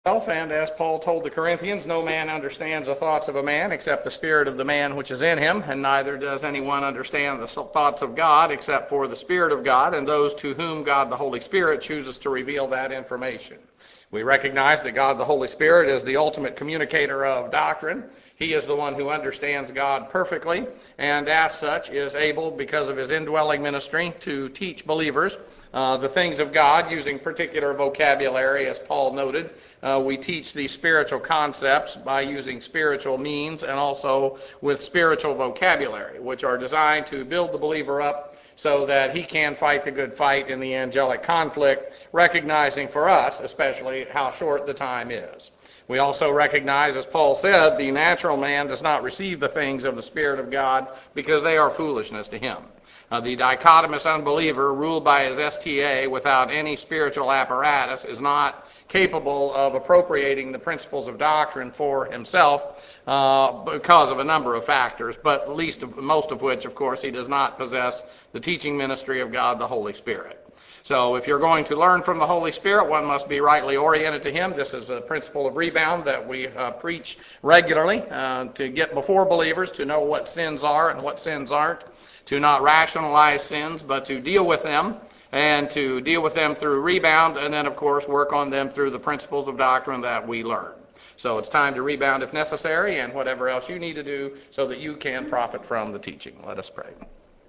And as Paul told the Corinthians, no man understands the thoughts of a man except the spirit of the man which is in him, and neither does anyone understand the thoughts of God except for the Spirit of God, and those to whom God the Holy Spirit chooses to reveal that information. We recognize that God the Holy Spirit is the ultimate communicator of doctrine. He is the one who understands God perfectly, and as such is able, because of his indwelling ministry, to teach believers the things of God using particular vocabulary, as Paul noted. We teach these spiritual concepts by using spiritual means and also with spiritual vocabulary, which are designed to build the believer up so that he can fight the good fight in the angelic conflict, recognizing for us especially how short the time is. We also recognize, as Paul said, the natural man does not receive the things of the Spirit of God because they are foolishness to him. The dichotomous unbeliever, ruled by his STA without any spiritual apparatus, is not capable of appropriating the principles of doctrine for himself because of a number of factors, but most of which, of course, he does not possess the teaching ministry of God the Holy Spirit. So if you're going to learn from the Holy Spirit, one must be rightly oriented to him. This is a principle of rebound that we preach regularly to get before believers, to know what sins are and what sins aren't, to not rationalize sins, but to deal with them, and to deal with them through rebound, and then, of course, work on them through the principles of doctrine that we learn. So it's time to rebound if necessary, and whatever else you need to do so that you can profit from the teaching. Let us pray.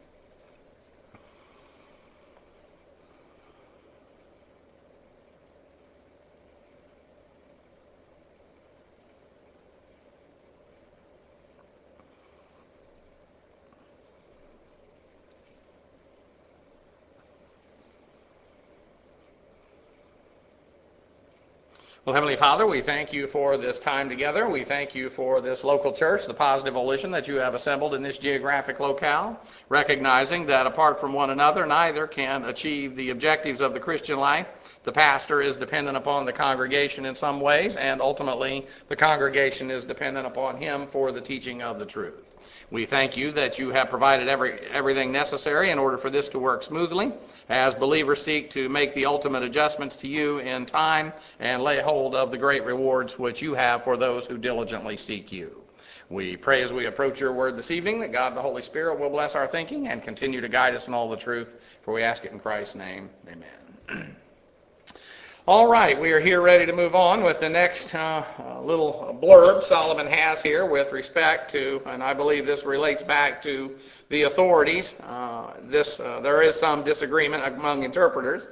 Well, Heavenly Father, we thank you for this time together. We thank you for this local church, the positive volition that you have assembled in this geographic locale, recognizing that apart from one another, neither can achieve the objectives of the Christian life. The pastor is dependent upon the congregation in some ways, and ultimately the congregation is dependent upon him for the teaching of the truth. We thank you that you have provided everything necessary in order for this to work smoothly, as believers seek to make the ultimate adjustments to you in time and lay hold of the great rewards which you have for those who diligently seek you. We pray as we approach your word this evening that God the Holy Spirit will bless our thinking and continue to guide us in all the truth, for we ask it in Christ's name. Amen. All right, we are here ready to move on with the next little blurb Solomon has here with respect to, and I believe this relates back to the authorities. There is some disagreement among interpreters,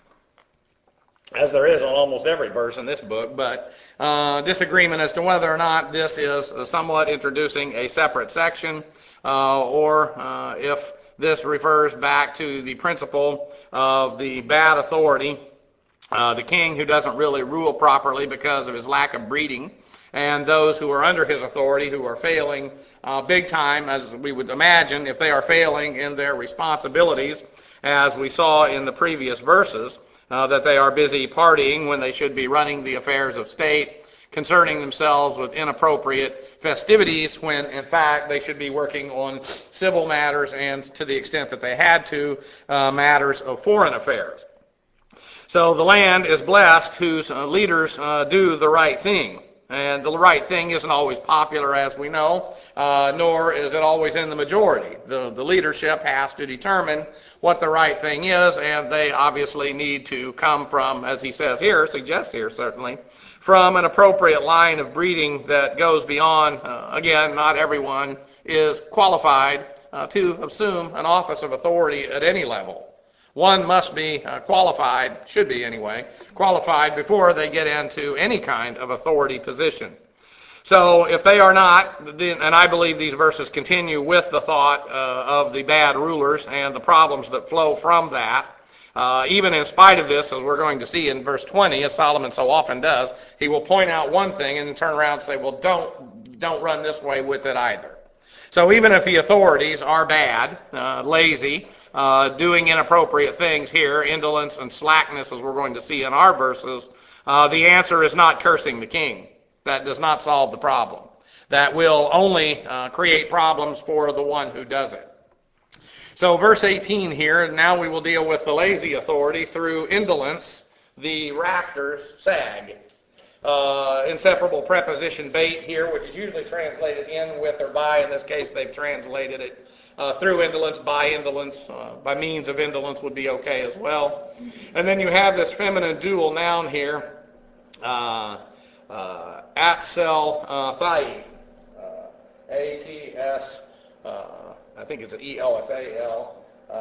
as there is on almost every verse in this book, but disagreement as to whether or not this is somewhat introducing a separate section or if this refers back to the principle of the bad authority, the king who doesn't really rule properly because of his lack of breeding, and those who are under his authority who are failing big time, as we would imagine, if they are failing in their responsibilities, as we saw in the previous verses, that they are busy partying when they should be running the affairs of state, concerning themselves with inappropriate festivities when, in fact, they should be working on civil matters and, to the extent that they had to, matters of foreign affairs. So the land is blessed whose leaders do the right thing. And the right thing isn't always popular, as we know, nor is it always in the majority. The leadership has to determine what the right thing is, and they obviously need to come from, as he says here, suggests here certainly, from an appropriate line of breeding that goes beyond, again, not everyone is qualified to assume an office of authority at any level. One must be qualified, should be anyway, qualified before they get into any kind of authority position. So if they are not, and I believe these verses continue with the thought of the bad rulers and the problems that flow from that, even in spite of this, as we're going to see in verse 20, as Solomon so often does, he will point out one thing and then turn around and say, well, don't run this way with it either. So even if the authorities are bad, lazy, doing inappropriate things here, indolence and slackness, as we're going to see in our verses, the answer is not cursing the king. That does not solve the problem. That will only create problems for the one who does it. So verse 18 here, now we will deal with the lazy authority. Through indolence, the rafters sag. Inseparable preposition bait here, which is usually translated in, with, or by. In this case, they've translated it through indolence, by indolence, by means of indolence would be okay as well. And then you have this feminine dual noun here, atsel thai, A-T-S, I think it's an E-L-S-A-L,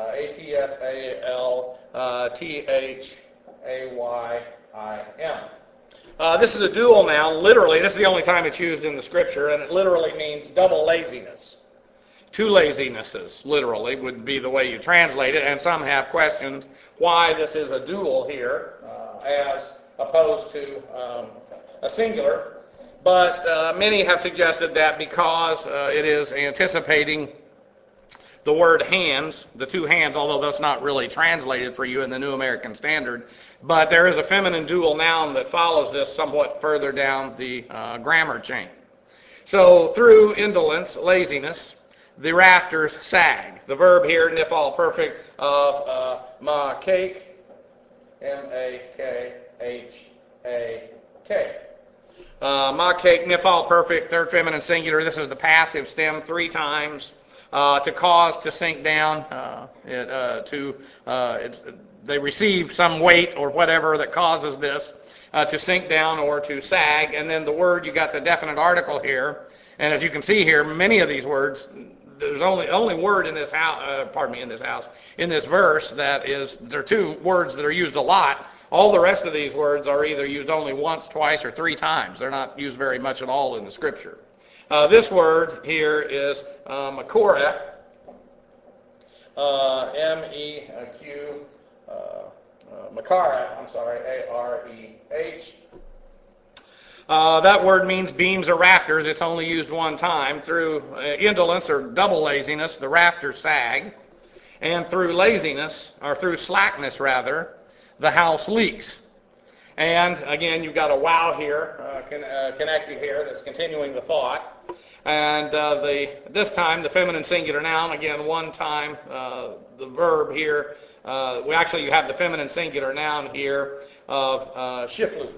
A-T-S-A-L-T-H-A-Y-I-M. This is a dual noun. Literally, this is the only time it's used in the scripture, and it literally means double laziness. Two lazinesses, literally, would be the way you translate it, and some have questioned why this is a dual here, as opposed to a singular. But many have suggested that because it is anticipating the word hands, the two hands, although that's not really translated for you in the New American Standard, but there is a feminine dual noun that follows this somewhat further down the grammar chain. So through indolence, laziness, the rafters sag. The verb here, nifal perfect, of makake, M-A-K-H-A-K. Makake, nifal perfect, third feminine singular. This is the passive stem 3 times. To cause to sink down, they receive some weight or whatever that causes this to sink down or to sag. And then the word, you got the definite article here. And as you can see here, many of these words, there's only word in this house, in this verse there are 2 words that are used a lot. All the rest of these words are either used only once, twice, or 3 times. They're not used very much at all in the scripture. This word here is makore, M-E-Q, makara, A-R-E-H. That word means beams or rafters. It's only used one time. Through indolence or double laziness, the rafters sag. And through laziness, or through slackness rather, the house leaks. And again, you've got a wow here, connected here, that's continuing the thought. And this time, the feminine singular noun, again, one time, the verb here, you have the feminine singular noun here of shifluth,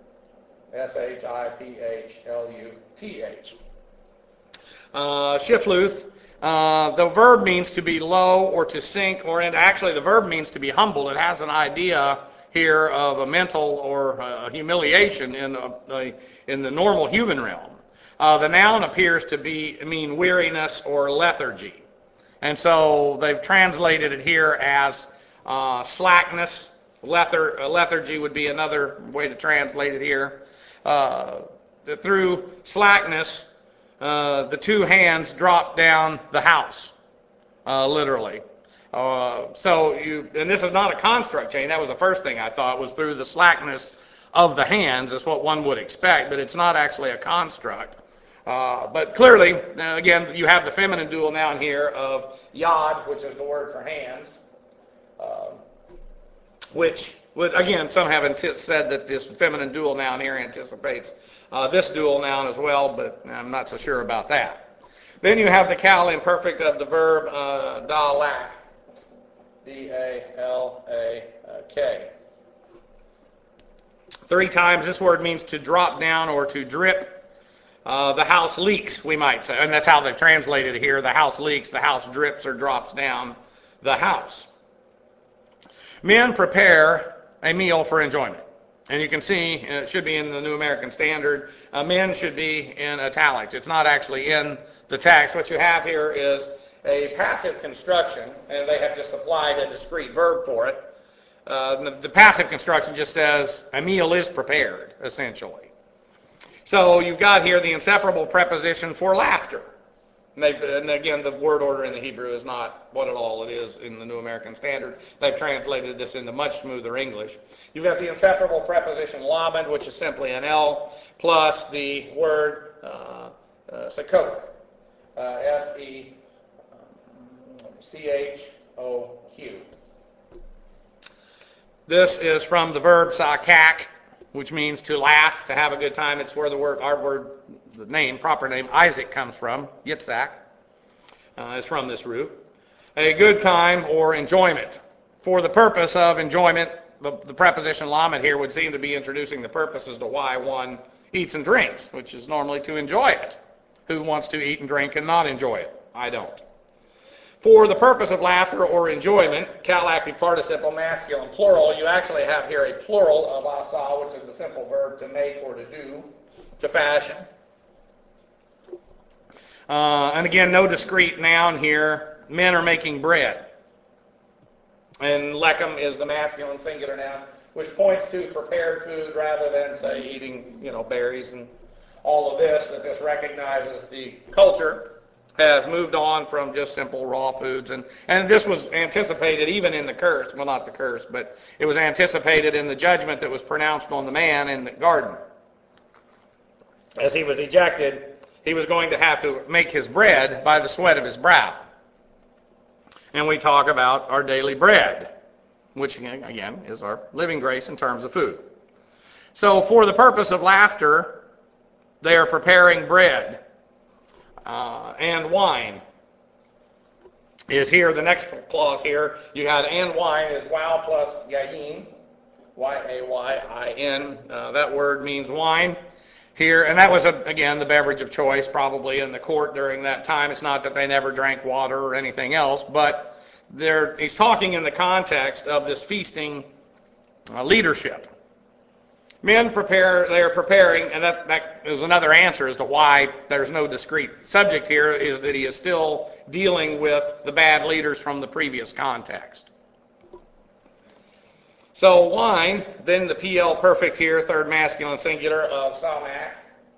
S-H-I-P-H-L-U-T-H. Shifluth, the verb means to be low or to sink, and actually the verb means to be humbled. It has an idea here of a mental or humiliation in the normal human realm. The noun appears to mean weariness or lethargy. And so they've translated it here as slackness. Lethargy would be another way to translate it here. Through slackness, the 2 hands drop down the house, literally. And this is not a construct chain. That was the first thing I thought, was through the slackness of the hands. Is what one would expect, but it's not actually a construct. But clearly, again, you have the feminine dual noun here of yad, which is the word for hands, which would, again, some have said that this feminine dual noun here anticipates this dual noun as well, but I'm not so sure about that. Then you have the cal imperfect of the verb dalak, D-A-L-A-K. 3 times this word means to drop down or to drip. The house leaks, we might say, and that's how they've translated it here. The house leaks, the house drips or drops down the house. Men prepare a meal for enjoyment. And you can see, it should be in the New American Standard, men should be in italics. It's not actually in the text. What you have here is a passive construction, and they have just applied a discrete verb for it. The passive construction just says, a meal is prepared, essentially. So you've got here the inseparable preposition for laughter. And again, the word order in the Hebrew is not what at all it is in the New American Standard. They've translated this into much smoother English. You've got the inseparable preposition lamed, which is simply an L, plus the word sekok, S-E-C-H-O-Q. This is from the verb sakak, which means to laugh, to have a good time. It's where the name, proper name, Isaac comes from. Yitzhak is from this root. A good time or enjoyment. For the purpose of enjoyment, the preposition lamet here would seem to be introducing the purpose as to why one eats and drinks, which is normally to enjoy it. Who wants to eat and drink and not enjoy it? I don't. For the purpose of laughter or enjoyment, cal-active participle, masculine, plural, you actually have here a plural of asa, which is the simple verb to make or to do, to fashion. And again, no discrete noun here. Men are making bread. And lechem is the masculine singular noun, which points to prepared food rather than, say, eating, berries and all of this, that this recognizes the culture has moved on from just simple raw foods. And this was anticipated even in the curse. Well, not the curse, but it was anticipated in the judgment that was pronounced on the man in the garden. As he was ejected, he was going to have to make his bread by the sweat of his brow. And we talk about our daily bread, which again is our living grace in terms of food. So for the purpose of laughter, they are preparing bread. And wine is here. The next clause here, you had and wine is wow plus yayin, Y-A-Y-I-N. That word means wine here. And that was, again, the beverage of choice probably in the court during that time. It's not that they never drank water or anything else, but he's talking in the context of this feasting leadership. Men they are preparing, and that is another answer as to why there's no discrete subject here, is that he is still dealing with the bad leaders from the previous context. So wine, then the PL perfect here, third masculine singular of Samach,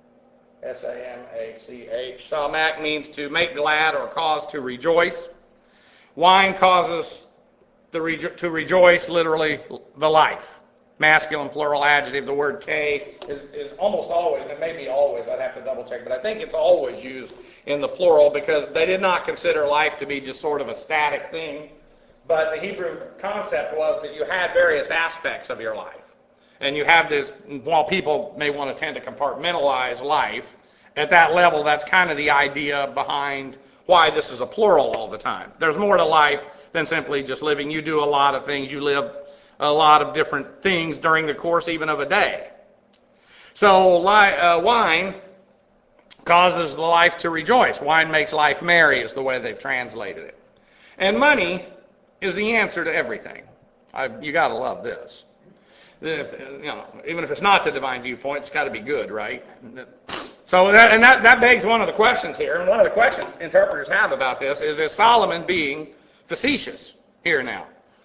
S-A-M-A-C-H. Samach means to make glad or cause to rejoice. Wine causes to rejoice, literally the life. Masculine plural adjective. The word K is almost always, and maybe always, I'd have to double check, but I think it's always used in the plural because they did not consider life to be just sort of a static thing. But the Hebrew concept was that you had various aspects of your life. And you have this, while people may want to tend to compartmentalize life, at that level, that's kind of the idea behind why this is a plural all the time. There's more to life than simply just living. You do a lot of things. You live a lot of different things during the course even of a day. So wine causes the life to rejoice. Wine makes life merry is the way they've translated it. And money is the answer to everything. You got to love this. Even if it's not the divine viewpoint, it's got to be good, right? So that begs one of the questions here. And one of the questions interpreters have about this is Solomon being facetious here now?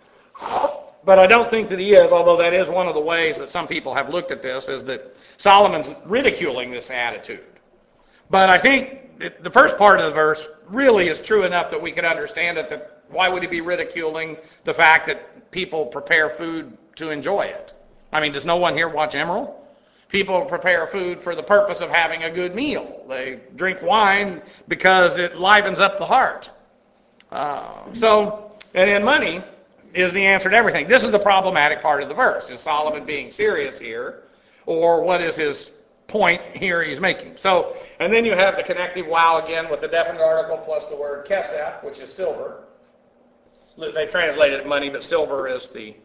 But I don't think that he is, although that is one of the ways that some people have looked at this, is that Solomon's ridiculing this attitude. But I think the first part of the verse really is true enough that we can understand it, that why would he be ridiculing the fact that people prepare food to enjoy it? I mean, does no one here watch Emerald? People prepare food for the purpose of having a good meal. They drink wine because it livens up the heart. And then money is the answer to everything. This is the problematic part of the verse. Is Solomon being serious here? Or what is his point here he's making? So, and then you have the connective wow again with the definite article plus the word kesef, which is silver. They translated it money, but silver is the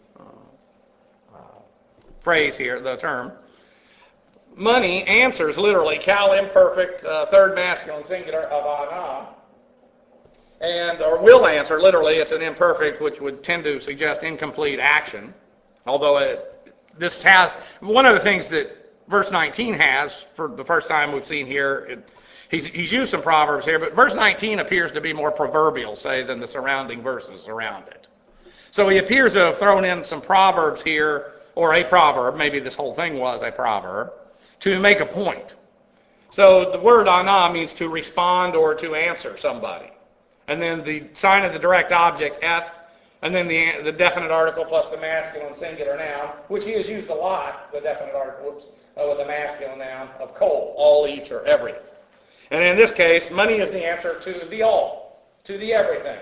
phrase here, the term. Money answers literally cal imperfect, third masculine singular of ana. Or will answer, literally, it's an imperfect, which would tend to suggest incomplete action. Although this has, one of the things that verse 19 has, for the first time we've seen here, he's used some proverbs here, but verse 19 appears to be more proverbial, say, than the surrounding verses around it. So he appears to have thrown in some proverbs here, or a proverb, maybe this whole thing was a proverb, to make a point. So the word ana means to respond or to answer somebody. And then the sign of the direct object, eth, and then the definite article plus the masculine singular noun, which he has used a lot, the definite article, with the masculine noun of kol, all, each, or every. And in this case, money is the answer to the all, to the everything.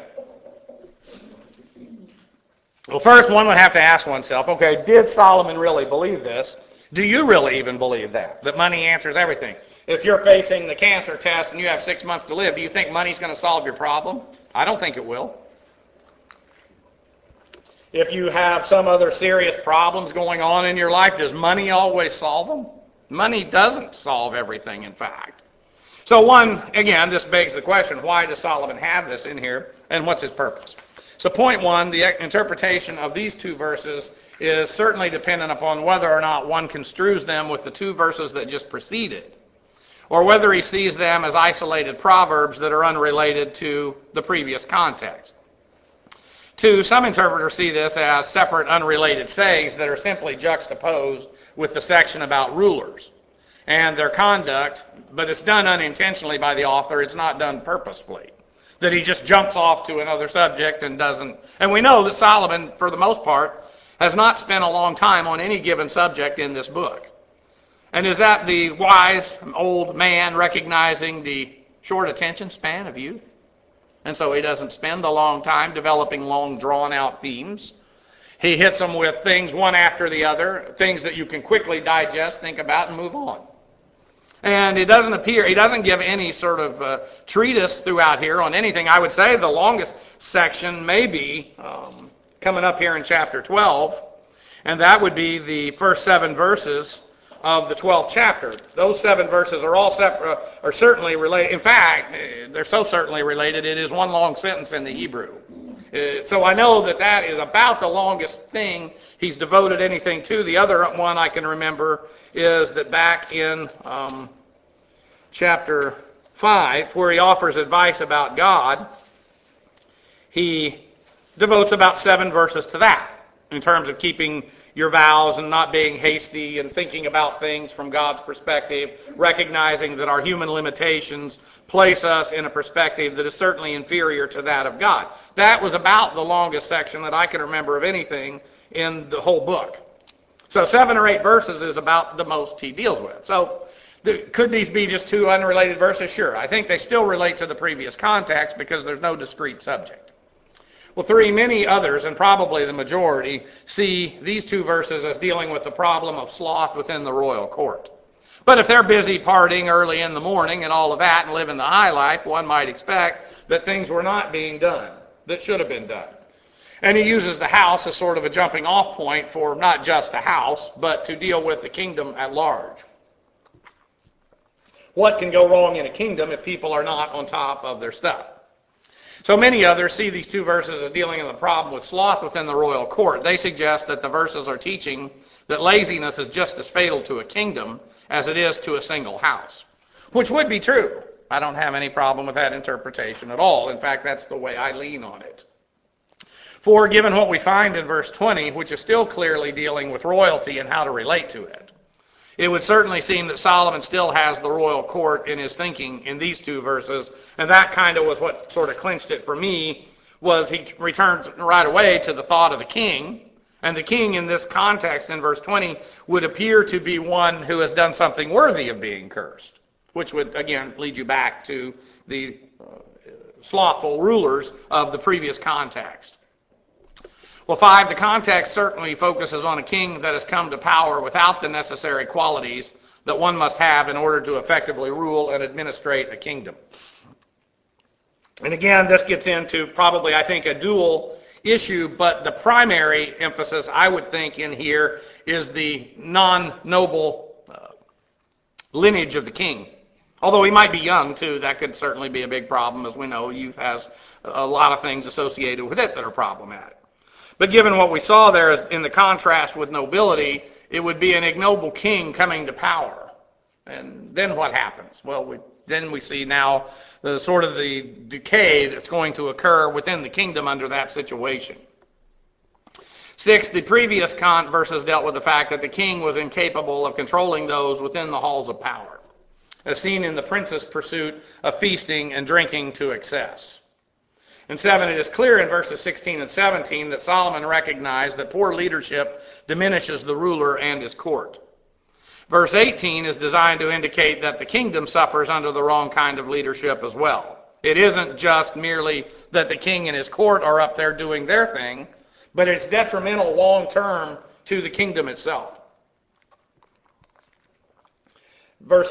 Well, first one would have to ask oneself, okay, did Solomon really believe this? Do you really even believe that money answers everything? If you're facing the cancer test and you have 6 months to live, do you think money's going to solve your problem? I don't think it will. If you have some other serious problems going on in your life, does money always solve them? Money doesn't solve everything, in fact. So again, this begs the question, why does Solomon have this in here, and what's his purpose? So point one, the interpretation of these two verses is certainly dependent upon whether or not one construes them with the two verses that just preceded, or whether he sees them as isolated proverbs that are unrelated to the previous context. Two, some interpreters see this as separate unrelated sayings that are simply juxtaposed with the section about rulers and their conduct, but it's done unintentionally by the author. It's not done purposefully, that he just jumps off to another subject and doesn't. And we know that Solomon, for the most part, has not spent a long time on any given subject in this book. And is that the wise old man recognizing the short attention span of youth? And so he doesn't spend a long time developing long, drawn-out themes. He hits them with things one after the other, things that you can quickly digest, think about, and move on. And he doesn't give any sort of treatise throughout here on anything. I would say the longest section may be coming up here in chapter 12, and that would be the first 7 verses of the 12th chapter. Those 7 verses are all separate, are certainly related. In fact, they're so certainly related, it is one long sentence in the Hebrew. So I know that is about the longest thing he's devoted anything to. The other one I can remember is that back in chapter 5, where he offers advice about God, he devotes about 7 verses to that, in terms of keeping your vows and not being hasty and thinking about things from God's perspective, recognizing that our human limitations place us in a perspective that is certainly inferior to that of God. That was about the longest section that I can remember of anything in the whole book. So 7 or 8 verses is about the most he deals with. So could these be just 2 unrelated verses? Sure. I think they still relate to the previous context because there's no discrete subject. Well, 3, many others, and probably the majority, see these 2 verses as dealing with the problem of sloth within the royal court. But if they're busy partying early in the morning and all of that and living the high life, one might expect that things were not being done that should have been done. And he uses the house as sort of a jumping off point for not just the house, but to deal with the kingdom at large. What can go wrong in a kingdom if people are not on top of their stuff? So many others see these 2 verses as dealing with the problem with sloth within the royal court. They suggest that the verses are teaching that laziness is just as fatal to a kingdom as it is to a single house, which would be true. I don't have any problem with that interpretation at all. In fact, that's the way I lean on it. For given what we find in verse 20, which is still clearly dealing with royalty and how to relate to it, it would certainly seem that Solomon still has the royal court in his thinking in these 2 verses, and that kind of was what sort of clinched it for me, was he returns right away to the thought of the king, and the king in this context in verse 20 would appear to be one who has done something worthy of being cursed, which would, again, lead you back to the slothful rulers of the previous context. Well, 5, the context certainly focuses on a king that has come to power without the necessary qualities that one must have in order to effectively rule and administrate a kingdom. And again, this gets into probably, I think, a dual issue, but the primary emphasis, I would think, in here is the non-noble lineage of the king. Although he might be young, too, that could certainly be a big problem. As we know, youth has a lot of things associated with it that are problematic. But given what we saw there in the contrast with nobility, it would be an ignoble king coming to power. And then what happens? Well, then we see now the sort of the decay that's going to occur within the kingdom under that situation. 6, the previous verses dealt with the fact that the king was incapable of controlling those within the halls of power, as seen in the prince's pursuit of feasting and drinking to excess. In 7, it is clear in verses 16 and 17 that Solomon recognized that poor leadership diminishes the ruler and his court. Verse 18 is designed to indicate that the kingdom suffers under the wrong kind of leadership as well. It isn't just merely that the king and his court are up there doing their thing, but it's detrimental long term to the kingdom itself. Verse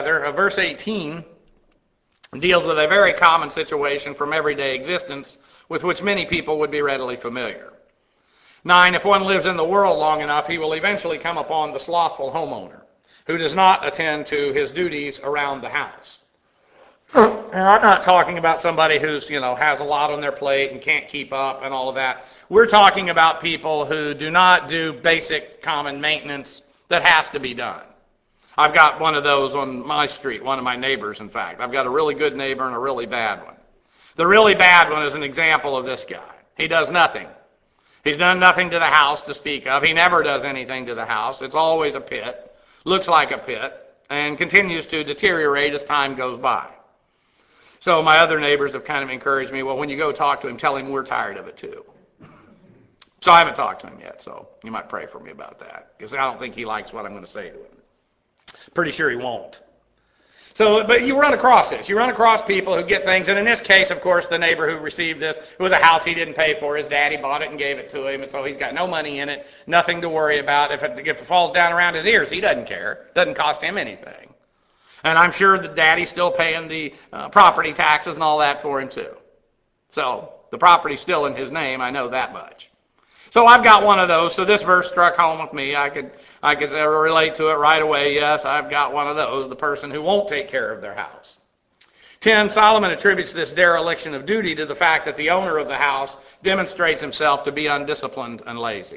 18 deals with a very common situation from everyday existence with which many people would be readily familiar. 9, if one lives in the world long enough, he will eventually come upon the slothful homeowner who does not attend to his duties around the house. And I'm not talking about somebody who's, has a lot on their plate and can't keep up and all of that. We're talking about people who do not do basic common maintenance that has to be done. I've got one of those on my street, one of my neighbors, in fact. I've got a really good neighbor and a really bad one. The really bad one is an example of this guy. He does nothing. He's done nothing to the house to speak of. He never does anything to the house. It's always a pit, looks like a pit, and continues to deteriorate as time goes by. So my other neighbors have kind of encouraged me, well, when you go talk to him, tell him we're tired of it too. So I haven't talked to him yet, so you might pray for me about that, because I don't think he likes what I'm going to say to him. Pretty sure he won't. So, but you run across this. You run across people who get things, and in this case, of course, the neighbor who received this, it was a house he didn't pay for. His daddy bought it and gave it to him, and so he's got no money in it, nothing to worry about. If it falls down around his ears, he doesn't care. It doesn't cost him anything. And I'm sure the daddy's still paying the property taxes and all that for him too. So the property's still in his name, I know that much. So I've got one of those, so this verse struck home with me. I could relate to it right away. Yes, I've got one of those, the person who won't take care of their house. 10, Solomon attributes this dereliction of duty to the fact that the owner of the house demonstrates himself to be undisciplined and lazy.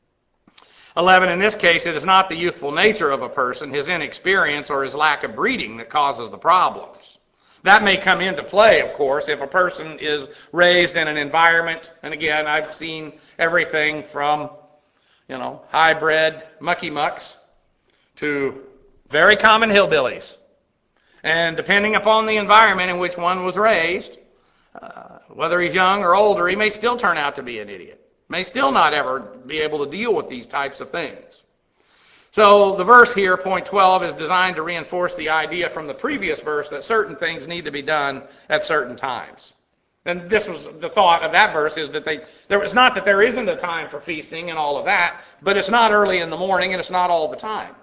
11, in this case, it is not the youthful nature of a person, his inexperience, or his lack of breeding that causes the problems. That may come into play, of course, if a person is raised in an environment, and again, I've seen everything from, high-bred mucky mucks to very common hillbillies. And depending upon the environment in which one was raised, whether he's young or older, he may still turn out to be an idiot. May still not ever be able to deal with these types of things. So the verse here, point 12, is designed to reinforce the idea from the previous verse that certain things need to be done at certain times. And this was the thought of that verse, is that it's not that there isn't a time for feasting and all of that, but it's not early in the morning and it's not all the time.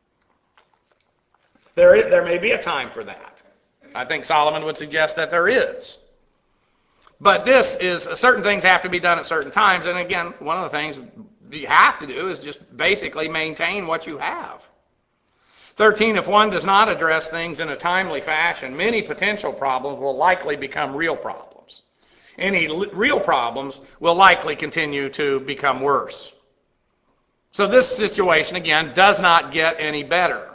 There may be a time for that. I think Solomon would suggest that there is. But this is, certain things have to be done at certain times, and again, one of the things you have to do is just basically maintain what you have. 13, if one does not address things in a timely fashion, many potential problems will likely become real problems. Any real problems will likely continue to become worse. So this situation, again, does not get any better.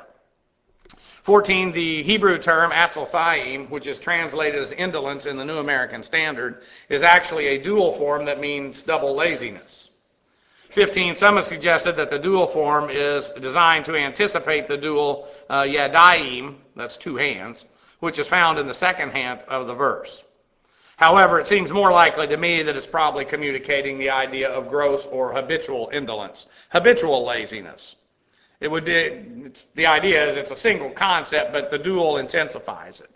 14, the Hebrew term atzothaim, which is translated as indolence in the New American Standard, is actually a dual form that means double laziness. 15, some have suggested that the dual form is designed to anticipate the dual yadayim, that's two hands, which is found in the second half of the verse. However, it seems more likely to me that it's probably communicating the idea of gross or habitual indolence, habitual laziness. The idea is it's a single concept, but the dual intensifies it.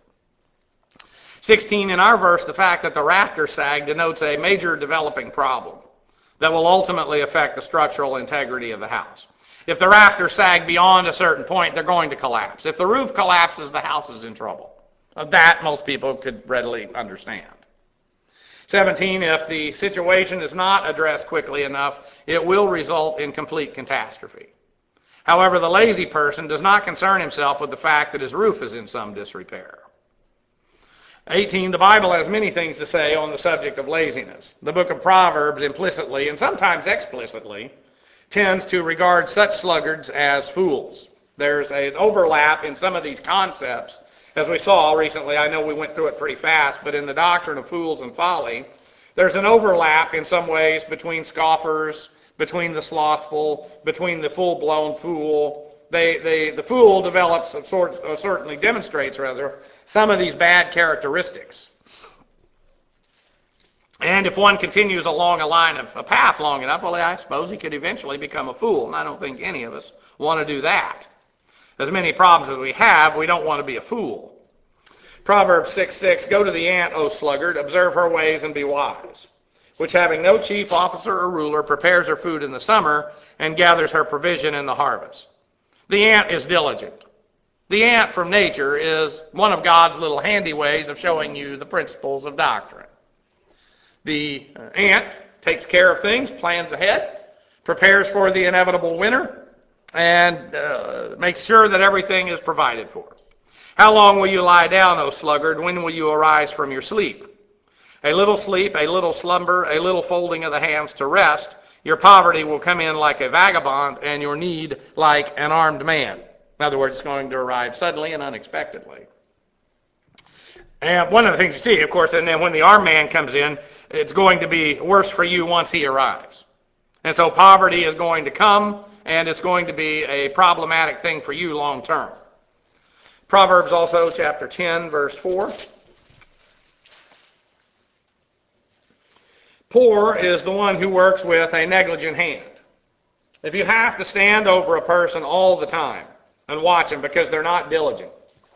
16, in our verse, the fact that the rafters sag denotes a major developing problem that will ultimately affect the structural integrity of the house. If the rafters sag beyond a certain point, they're going to collapse. If the roof collapses, the house is in trouble. That most people could readily understand. 17, if the situation is not addressed quickly enough, it will result in complete catastrophe. However, the lazy person does not concern himself with the fact that his roof is in some disrepair. 18, the Bible has many things to say on the subject of laziness. The book of Proverbs implicitly, and sometimes explicitly, tends to regard such sluggards as fools. There's an overlap in some of these concepts. As we saw recently, I know we went through it pretty fast, but in the doctrine of fools and folly, there's an overlap in some ways between scoffers, between the slothful, between the full-blown fool. The fool develops certainly demonstrates some of these bad characteristics. And if one continues along a path long enough, well, I suppose he could eventually become a fool. And I don't think any of us want to do that. As many problems as we have, we don't want to be a fool. Proverbs 6:6, go to the ant, O sluggard, observe her ways and be wise, which having no chief officer or ruler prepares her food in the summer and gathers her provision in the harvest. The ant is diligent. The ant from nature is one of God's little handy ways of showing you the principles of doctrine. The ant takes care of things, plans ahead, prepares for the inevitable winter, and makes sure that everything is provided for. How long will you lie down, O sluggard? When will you arise from your sleep? A little sleep, a little slumber, a little folding of the hands to rest. Your poverty will come in like a vagabond, and your need like an armed man. In other words, it's going to arrive suddenly and unexpectedly. And one of the things you see, of course, and then when the armed man comes in, it's going to be worse for you once he arrives. And so poverty is going to come, and it's going to be a problematic thing for you long term. Proverbs also, chapter 10, verse 4. Poor is the one who works with a negligent hand. If you have to stand over a person all the time and watch them because they're not diligent,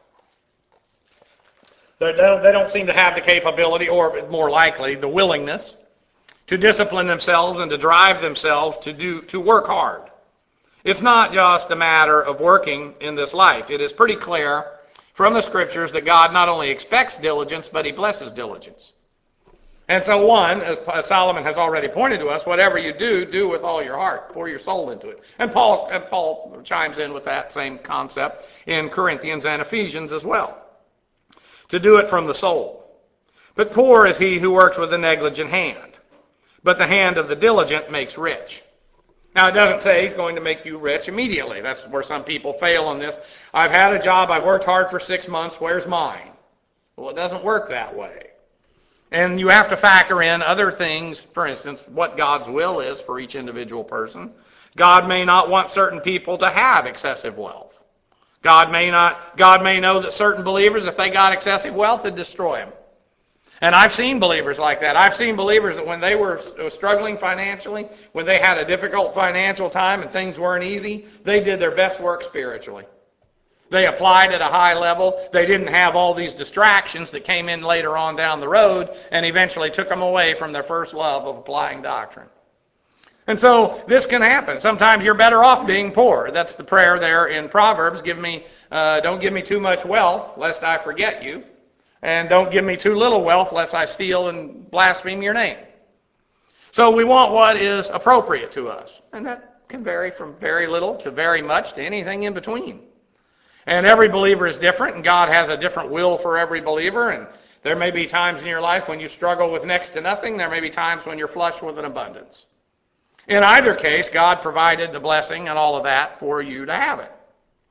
they don't seem to have the capability, or more likely, the willingness to discipline themselves and to drive themselves to work hard. It's not just a matter of working in this life. It is pretty clear from the Scriptures that God not only expects diligence, but He blesses diligence. And so one, as Solomon has already pointed to us, whatever you do, do with all your heart. Pour your soul into it. And Paul chimes in with that same concept in Corinthians and Ephesians as well. To do it from the soul. But poor is he who works with a negligent hand. But the hand of the diligent makes rich. Now, it doesn't say He's going to make you rich immediately. That's where some people fail on this. I've had a job, I've worked hard for 6 months, where's mine? Well, it doesn't work that way. And you have to factor in other things, for instance, what God's will is for each individual person. God may not want certain people to have excessive wealth. God may know that certain believers, if they got excessive wealth, it'd destroy them. And I've seen believers like that. I've seen believers that when they were struggling financially, when they had a difficult financial time and things weren't easy, they did their best work spiritually. They applied at a high level. They didn't have all these distractions that came in later on down the road and eventually took them away from their first love of applying doctrine. And so this can happen. Sometimes you're better off being poor. That's the prayer there in Proverbs. Don't give me too much wealth, lest I forget you. And don't give me too little wealth, lest I steal and blaspheme your name. So we want what is appropriate to us. And that can vary from very little to very much to anything in between. And every believer is different, and God has a different will for every believer. And there may be times in your life when you struggle with next to nothing. There may be times when you're flush with an abundance. In either case, God provided the blessing and all of that for you to have it.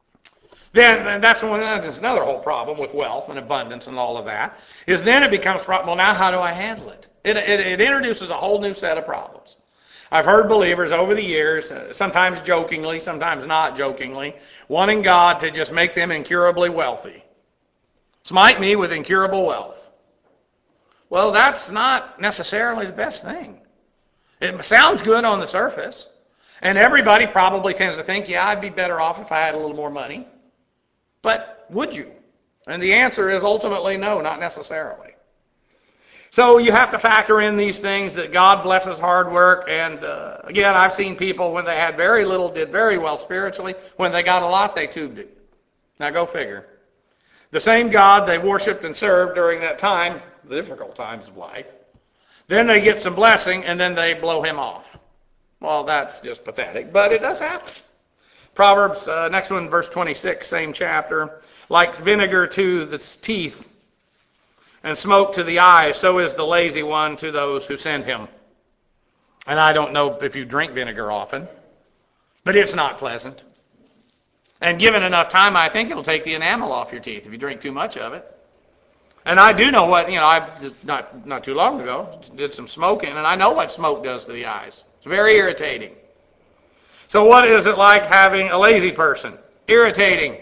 Then that's another whole problem with wealth and abundance and all of that, is then it becomes, well, now how do I handle it? It introduces a whole new set of problems. I've heard believers over the years, sometimes jokingly, sometimes not jokingly, wanting God to just make them incurably wealthy. Smite me with incurable wealth. Well, that's not necessarily the best thing. It sounds good on the surface, and everybody probably tends to think, yeah, I'd be better off if I had a little more money. But would you? And the answer is ultimately no, not necessarily. So you have to factor in these things that God blesses hard work. And again, I've seen people when they had very little did very well spiritually. When they got a lot, they tubed it. Now go figure. The same God they worshiped and served during that time, the difficult times of life, then they get some blessing and then they blow Him off. Well, that's just pathetic, but it does happen. Proverbs, next one, verse 26, same chapter. Like vinegar to the teeth and smoke to the eyes, so is the lazy one to those who send him. And I don't know if you drink vinegar often, but it's not pleasant. And given enough time, I think it'll take the enamel off your teeth if you drink too much of it. And I do know what, I not too long ago did some smoking, and I know what smoke does to the eyes. It's very irritating. So what is it like having a lazy person? Irritating.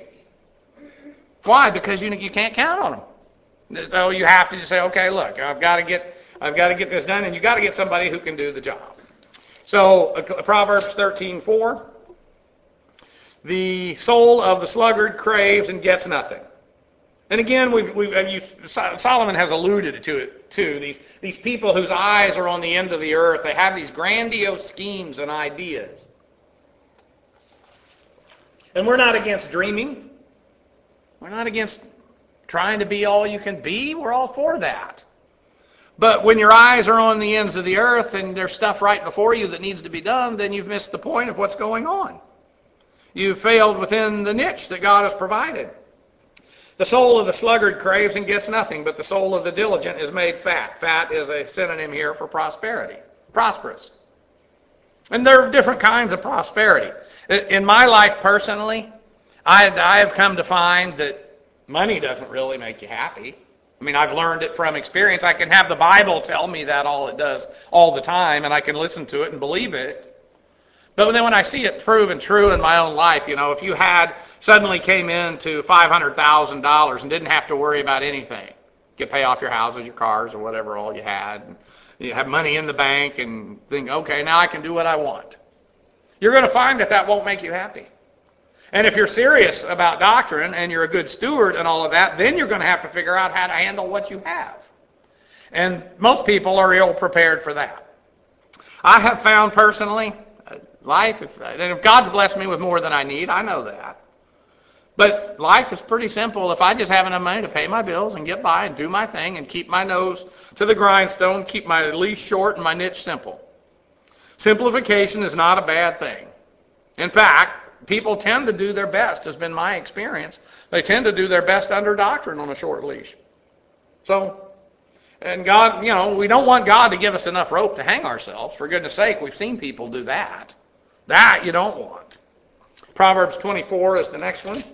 Why? Because you can't count on them. So you have to just say, okay, look, I've got to get this done, and you've got to get somebody who can do the job. So Proverbs 13:4, the soul of the sluggard craves and gets nothing. And again, Solomon has alluded to it too. These people whose eyes are on the end of the earth, they have these grandiose schemes and ideas. And we're not against dreaming. We're not against trying to be all you can be. We're all for that. But when your eyes are on the ends of the earth and there's stuff right before you that needs to be done, then you've missed the point of what's going on. You've failed within the niche that God has provided. The soul of the sluggard craves and gets nothing, but the soul of the diligent is made fat. Fat is a synonym here for prosperity. Prosperous. And there are different kinds of prosperity. In my life personally, I have come to find that money doesn't really make you happy. I mean, I've learned it from experience. I can have the Bible tell me that all it does all the time, and I can listen to it and believe it. But then when I see it proven true in my own life, if you suddenly came into $500,000 and didn't have to worry about anything, you could pay off your houses, your cars, or whatever all you had, and you have money in the bank and think, okay, now I can do what I want. You're going to find that won't make you happy. And if you're serious about doctrine and you're a good steward and all of that, then you're going to have to figure out how to handle what you have. And most people are ill prepared for that. I have found personally, life, if God's blessed me with more than I need, I know that. But life is pretty simple. If I just have enough money to pay my bills and get by and do my thing and keep my nose to the grindstone, keep my leash short and my niche simple. Simplification is not a bad thing. In fact, people tend to do their best, has been my experience. They tend to do their best under doctrine on a short leash. And God, we don't want God to give us enough rope to hang ourselves. For goodness sake, we've seen people do that. That you don't want. Proverbs 24 is the next one.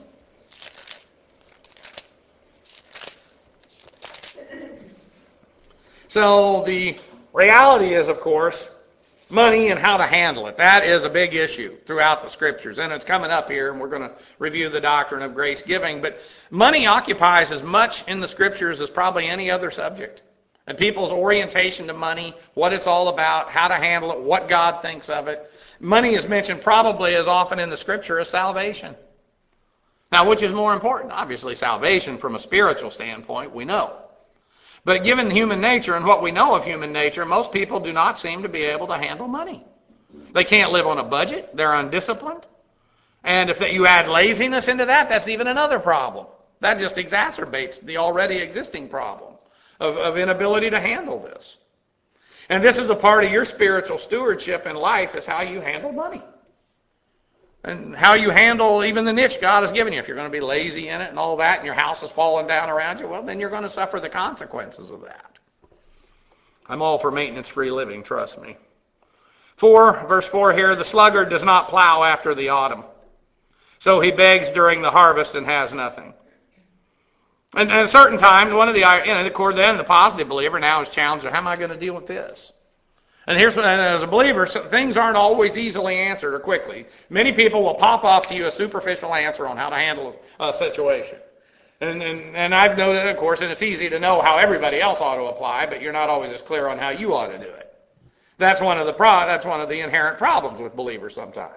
So the reality is, of course, money and how to handle it. That is a big issue throughout the Scriptures. And it's coming up here, and we're going to review the doctrine of grace giving. But money occupies as much in the Scriptures as probably any other subject. And people's orientation to money, what it's all about, how to handle it, what God thinks of it. Money is mentioned probably as often in the Scripture as salvation. Now, which is more important? Obviously, salvation from a spiritual standpoint, we know. But given human nature and what we know of human nature, most people do not seem to be able to handle money. They can't live on a budget. They're undisciplined. And if you add laziness into that, that's even another problem. That just exacerbates the already existing problem of inability to handle this. And this is a part of your spiritual stewardship in life, is how you handle money. And how you handle even the niche God has given you. If you're going to be lazy in it and all that, and your house is falling down around you, well, then you're going to suffer the consequences of that. I'm all for maintenance-free living, trust me. Verse 4 here, the sluggard does not plow after the autumn, so he begs during the harvest and has nothing. And at certain times, the positive believer now is challenged, how am I going to deal with this? And as a believer, things aren't always easily answered or quickly. Many people will pop off to you a superficial answer on how to handle a situation. And I've noted, of course, and it's easy to know how everybody else ought to apply, but you're not always as clear on how you ought to do it. That's one of the inherent problems with believers sometimes.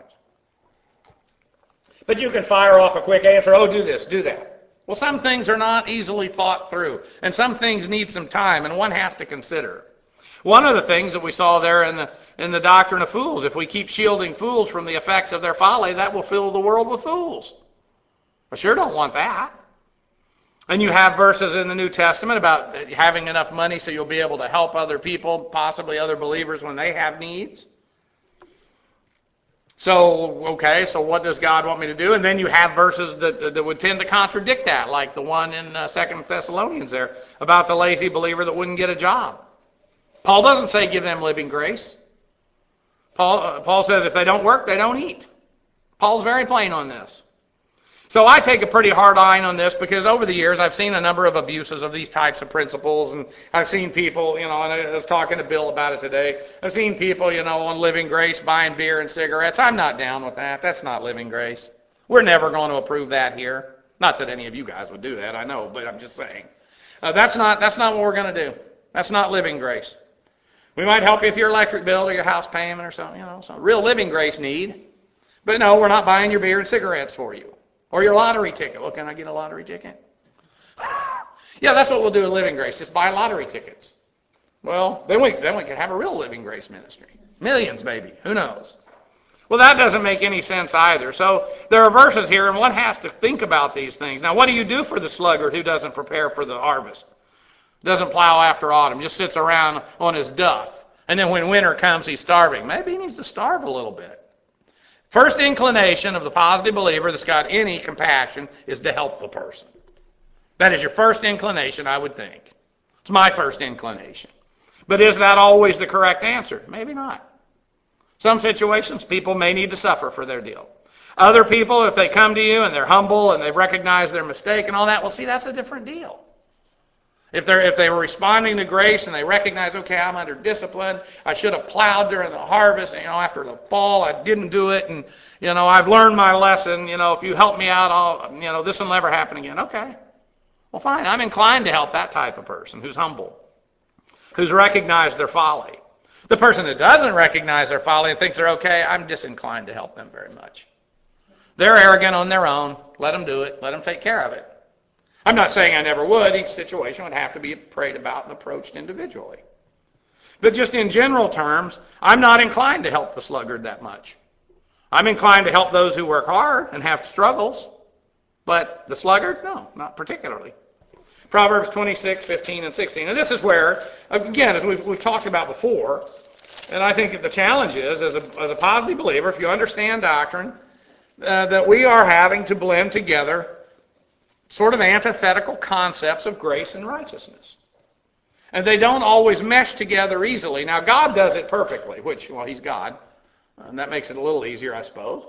But you can fire off a quick answer, do this, do that. Well, some things are not easily thought through, and some things need some time, and one has to consider. One of the things that we saw there in the doctrine of fools, if we keep shielding fools from the effects of their folly, that will fill the world with fools. I sure don't want that. And you have verses in the New Testament about having enough money so you'll be able to help other people, possibly other believers when they have needs. So what does God want me to do? And then you have verses that would tend to contradict that, like the one in 2 Thessalonians there about the lazy believer that wouldn't get a job. Paul doesn't say give them living grace. Paul says if they don't work, they don't eat. Paul's very plain on this. So I take a pretty hard line on this because over the years I've seen a number of abuses of these types of principles, and I've seen people, and I was talking to Bill about it today, I've seen people, on living grace buying beer and cigarettes. I'm not down with that. That's not living grace. We're never going to approve that here. Not that any of you guys would do that, I know, but I'm just saying. That's not what we're going to do. That's not living grace. We might help you with your electric bill or your house payment or something, some real living grace need. But no, we're not buying your beer and cigarettes for you. Or your lottery ticket. Well, can I get a lottery ticket? Yeah, that's what we'll do with living grace. Just buy lottery tickets. Well, then we could have a real living grace ministry. Millions, maybe. Who knows? Well, that doesn't make any sense either. So there are verses here, and one has to think about these things. Now, what do you do for the sluggard who doesn't prepare for the harvest? Doesn't plow after autumn, just sits around on his duff. And then when winter comes, he's starving. Maybe he needs to starve a little bit. First inclination of the positive believer that's got any compassion is to help the person. That is your first inclination, I would think. It's my first inclination. But is that always the correct answer? Maybe not. Some situations, people may need to suffer for their deal. Other people, if they come to you and they're humble and they've recognized their mistake and all that, well, see, that's a different deal. If they were responding to grace and they recognize, okay, I'm under discipline, I should have plowed during the harvest, after the fall, I didn't do it, and, I've learned my lesson, if you help me out, this will never happen again. Okay. Well, fine. I'm inclined to help that type of person who's humble, who's recognized their folly. The person that doesn't recognize their folly and thinks they're okay, I'm disinclined to help them very much. They're arrogant on their own. Let them do it. Let them take care of it. I'm not saying I never would. Each situation would have to be prayed about and approached individually. But just in general terms, I'm not inclined to help the sluggard that much. I'm inclined to help those who work hard and have struggles. But the sluggard, no, not particularly. Proverbs 26, 15, and 16. And this is where, again, as we've talked about before, and I think the challenge is, as a positive believer, if you understand doctrine, that we are having to blend together sort of antithetical concepts of grace and righteousness. And they don't always mesh together easily. Now, God does it perfectly, which, well, He's God. And that makes it a little easier, I suppose.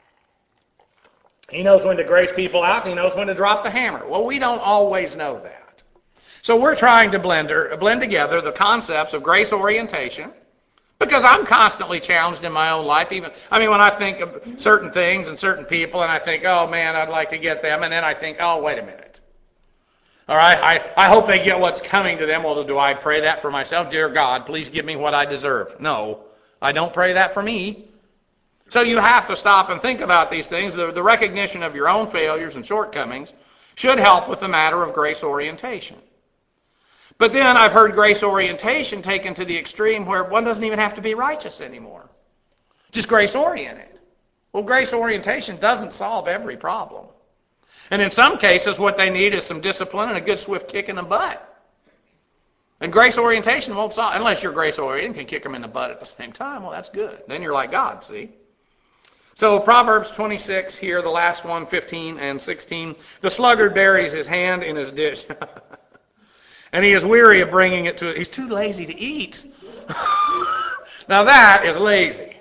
He knows when to grace people out, and He knows when to drop the hammer. Well, we don't always know that. So we're trying to blend together the concepts of grace orientation, because I'm constantly challenged in my own life. When I think of certain things and certain people, and I think, oh man, I'd like to get them, and then I think, oh, wait a minute. All right, I hope they get what's coming to them. Well, do I pray that for myself? Dear God, please give me what I deserve. No, I don't pray that for me. So you have to stop and think about these things. The recognition of your own failures and shortcomings should help with the matter of grace orientation. But then I've heard grace orientation taken to the extreme where one doesn't even have to be righteous anymore. Just grace oriented. Well, grace orientation doesn't solve every problem. And in some cases, what they need is some discipline and a good swift kick in the butt. And grace orientation won't solve, unless you're grace oriented and can kick them in the butt at the same time. Well, that's good. Then you're like God, see? So Proverbs 26 here, the last one, 15 and 16. The sluggard buries his hand in his dish. And he is weary of bringing it to it. He's too lazy to eat. Now that is lazy.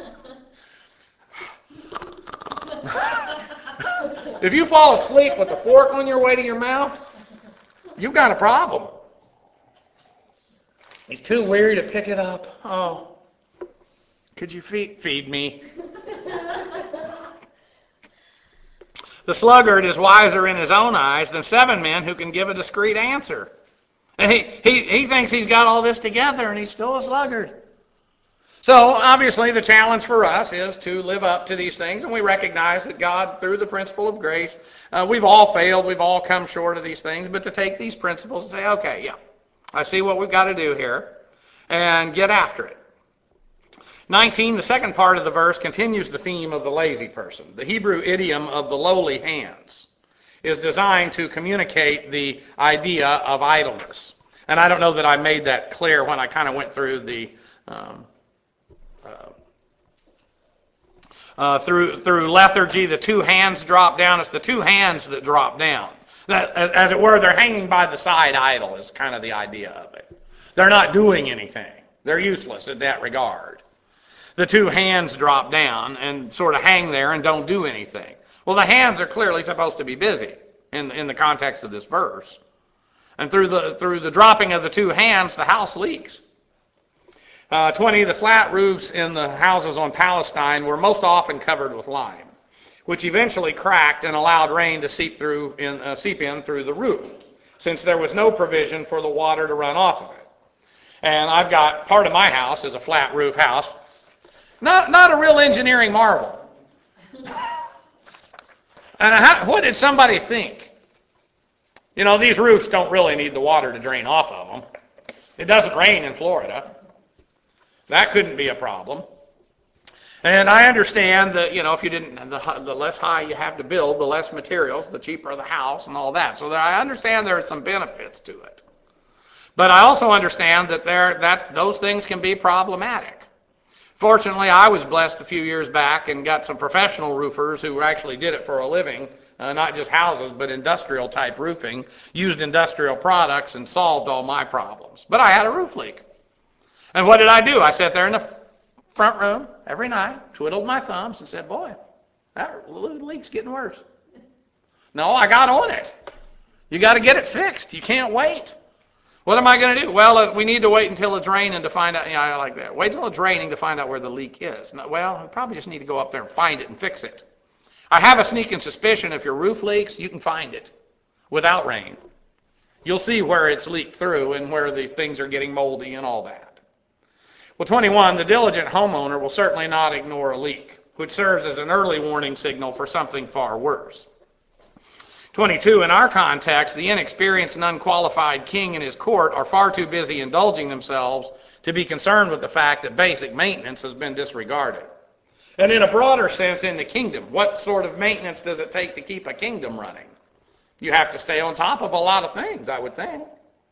If you fall asleep with the fork on your way to your mouth, you've got a problem. He's too weary to pick it up. Oh, could you feed me? The sluggard is wiser in his own eyes than 7 men who can give a discreet answer. And he thinks he's got all this together, and he's still a sluggard. So, obviously, the challenge for us is to live up to these things, and we recognize that God, through the principle of grace, we've all failed, we've all come short of these things, but to take these principles and say, okay, yeah, I see what we've got to do here, and get after it. 19, the second part of the verse, continues the theme of the lazy person. The Hebrew idiom of the lowly hands is designed to communicate the idea of idleness. And I don't know that I made that clear when I kind of went through the through lethargy. The 2 hands drop down. It's the 2 hands that drop down. As it were, they're hanging by the side idle is kind of the idea of it. They're not doing anything. They're useless in that regard. The 2 hands drop down and sort of hang there and don't do anything. Well, the hands are clearly supposed to be busy in the context of this verse. And through the dropping of the 2 hands, the house leaks. 20, the flat roofs in the houses on Palestine were most often covered with lime, which eventually cracked and allowed rain to seep in through the roof, since there was no provision for the water to run off of it. And I've got part of my house is a flat roof house. Not a real engineering marvel. And what did somebody think? These roofs don't really need the water to drain off of them. It doesn't rain in Florida. That couldn't be a problem. And I understand that, if you didn't, the less high you have to build, the less materials, the cheaper the house and all that. So I understand there are some benefits to it. But I also understand that those things can be problematic. Fortunately, I was blessed a few years back and got some professional roofers who actually did it for a living, not just houses, but industrial type roofing, used industrial products and solved all my problems. But I had a roof leak. And what did I do? I sat there in the front room every night, twiddled my thumbs and said, boy, that leak's getting worse. No, I got on it. You got to get it fixed. You can't wait. What am I going to do? Well, we need to wait until it's raining to find out. I like that. Wait until it's raining to find out where the leak is. Well, I probably just need to go up there and find it and fix it. I have a sneaking suspicion if your roof leaks, you can find it without rain. You'll see where it's leaked through and where the things are getting moldy and all that. Well, 21, the diligent homeowner will certainly not ignore a leak, which serves as an early warning signal for something far worse. 22, in our context, the inexperienced and unqualified king and his court are far too busy indulging themselves to be concerned with the fact that basic maintenance has been disregarded. And in a broader sense, in the kingdom, what sort of maintenance does it take to keep a kingdom running? You have to stay on top of a lot of things, I would think.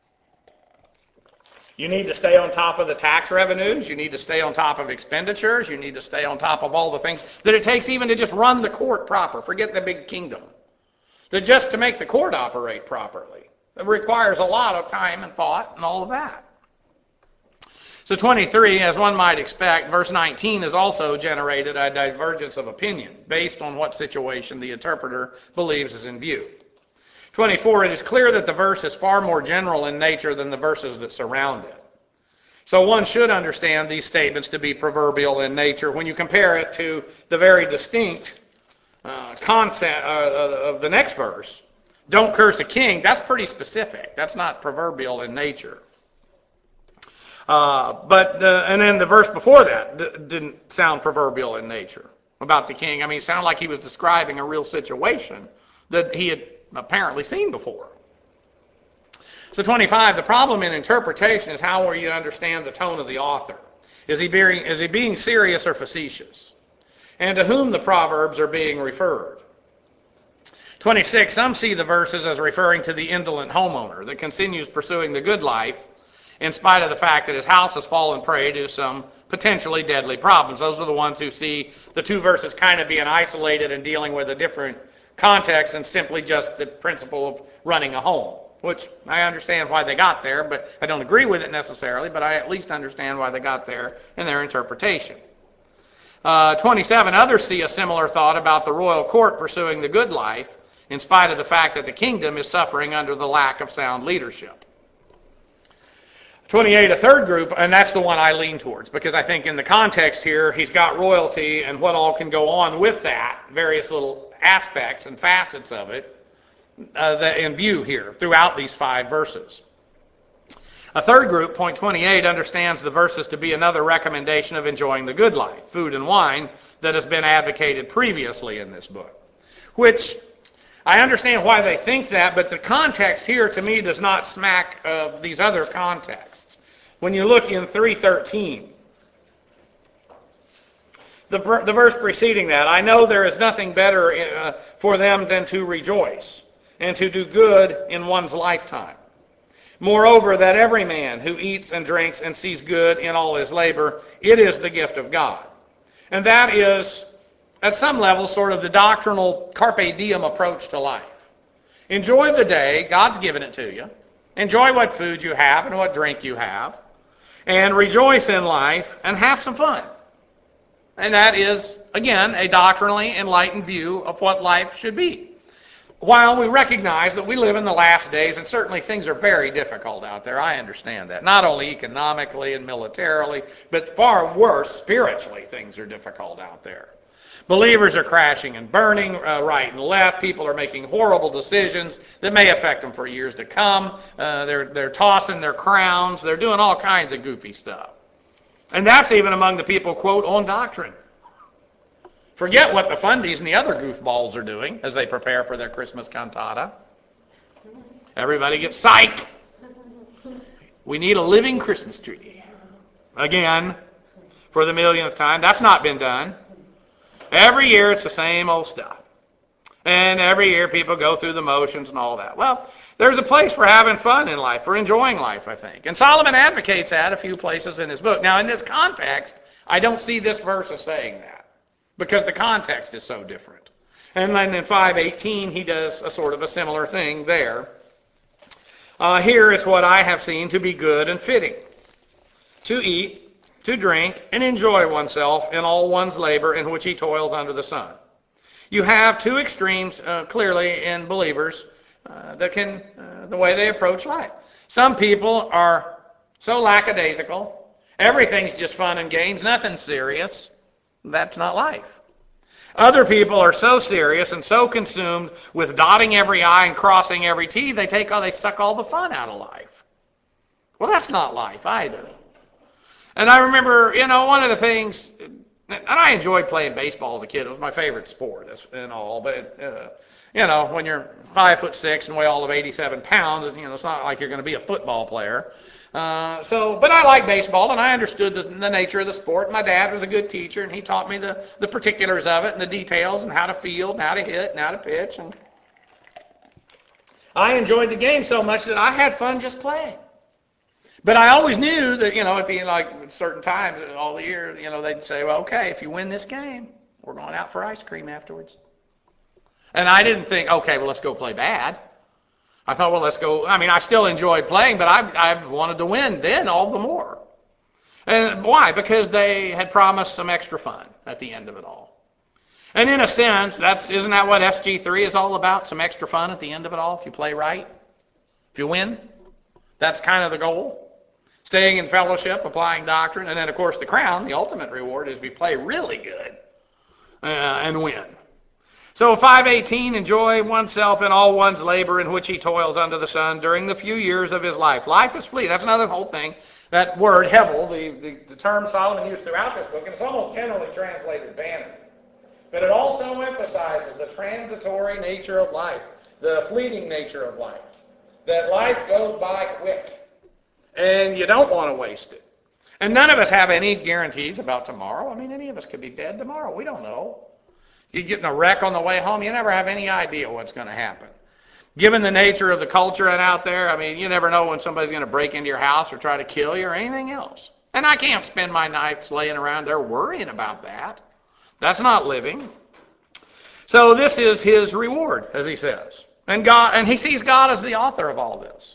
You need to stay on top of the tax revenues. You need to stay on top of expenditures. You need to stay on top of all the things that it takes even to just run the court proper. Forget the big kingdom. That just to make the court operate properly. It requires a lot of time and thought and all of that. So 23, as one might expect, verse 19 has also generated a divergence of opinion based on what situation the interpreter believes is in view. 24, it is clear that the verse is far more general in nature than the verses that surround it. So one should understand these statements to be proverbial in nature when you compare it to the very distinct content of the next verse. Don't curse a king. That's pretty specific. That's not proverbial in nature. And then the verse before that didn't sound proverbial in nature about the king. I mean, it sounded like he was describing a real situation that he had apparently seen before. So 25, the problem in interpretation is how will you understand the tone of the author? Is he being serious or facetious? And to whom the proverbs are being referred. 26, some see the verses as referring to the indolent homeowner that continues pursuing the good life in spite of the fact that his house has fallen prey to some potentially deadly problems. Those are the ones who see the two verses kind of being isolated and dealing with a different context and simply just the principle of running a home, which I understand why they got there, but I don't agree with it necessarily, but I at least understand why they got there in their interpretation. 27, others see a similar thought about the royal court pursuing the good life in spite of the fact that the kingdom is suffering under the lack of sound leadership. 28, a third group, and that's the one I lean towards, because I think in the context here, he's got royalty and what all can go on with that, various little aspects and facets of it in view here throughout these 5 verses. A third group, point 28, understands the verses to be another recommendation of enjoying the good life, food and wine, that has been advocated previously in this book. Which, I understand why they think that, but the context here to me does not smack of these other contexts. When you look in 3:13, the verse preceding that, I know there is nothing better for them than to rejoice and to do good in one's lifetime. Moreover, that every man who eats and drinks and sees good in all his labor, it is the gift of God. And that is, at some level, sort of the doctrinal carpe diem approach to life. Enjoy the day. God's given it to you. Enjoy what food you have and what drink you have. And rejoice in life and have some fun. And that is, again, a doctrinally enlightened view of what life should be. While we recognize that we live in the last days, and certainly things are very difficult out there, I understand that. Not only economically and militarily, but far worse, spiritually, things are difficult out there. Believers are crashing and burning right and left. People are making horrible decisions that may affect them for years to come. They're tossing their crowns. They're doing all kinds of goofy stuff. And that's even among the people, quote, on doctrine. Forget what the fundies and the other goofballs are doing as they prepare for their Christmas cantata. Everybody gets psych. We need a living Christmas tree. Again, for the millionth time. That's not been done. Every year it's the same old stuff. And every year people go through the motions and all that. Well, there's a place for having fun in life, for enjoying life, I think. And Solomon advocates that a few places in his book. Now, in this context, I don't see this verse as saying that, because the context is so different. And then in 5:18, he does a sort of a similar thing there. Here is what I have seen to be good and fitting: to eat, to drink, and enjoy oneself in all one's labor in which he toils under the sun. You have two extremes clearly in believers that can, the way they approach life. Some people are so lackadaisical, everything's just fun and games, nothing serious. That's not life. Other people are so serious and so consumed with dotting every I and crossing every T, they suck all the fun out of life. Well, that's not life either. And I remember, one of the things, and I enjoyed playing baseball as a kid. It was my favorite sport and all. But, when you're 5'6" and weigh all of 87 pounds, it's not like you're going to be a football player. But I like baseball, and I understood the nature of the sport. My dad was a good teacher, and he taught me the particulars of it and the details and how to field and how to hit and how to pitch. And I enjoyed the game so much that I had fun just playing. But I always knew that, at the end, like certain times in all the year, they'd say, well, okay, if you win this game, we're going out for ice cream afterwards. And I didn't think, okay, well, let's go play bad. I thought, well, let's go. I mean, I still enjoyed playing, but I wanted to win then all the more. And why? Because they had promised some extra fun at the end of it all. And in a sense, isn't that what SG3 is all about? Some extra fun at the end of it all, if you play right, if you win. That's kind of the goal. Staying in fellowship, applying doctrine, and then, of course, the crown, the ultimate reward, is we play really good and win. So 5:18, enjoy oneself in all one's labor in which he toils under the sun during the few years of his life. Life is fleeting. That's another whole thing. That word, hevel, the term Solomon used throughout this book, and it's almost generally translated vanity. But it also emphasizes the transitory nature of life, the fleeting nature of life, that life goes by quick. And you don't want to waste it. And none of us have any guarantees about tomorrow. I mean, any of us could be dead tomorrow. We don't know. You get in a wreck on the way home, you never have any idea what's going to happen. Given the nature of the culture and out there, I mean, you never know when somebody's going to break into your house or try to kill you or anything else. And I can't spend my nights laying around there worrying about that. That's not living. So this is his reward, as he says. And he sees God as the author of all this.